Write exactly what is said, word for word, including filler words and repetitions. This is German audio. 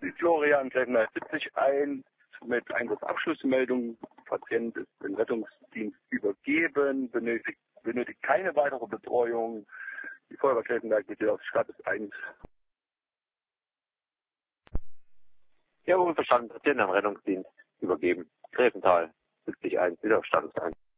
Florian Gräfner siebzig eins mit Einsatzabschlussmeldung. Patient ist im Rettungsdienst übergeben, benötigt, benötigt keine weitere Betreuung. Die Feuerwehr Gräfenberg bitte auf Status eins. Ja, unverstanden, Patient am Rettungsdienst übergeben. Gräfental siebzig eins, wieder auf Status eins.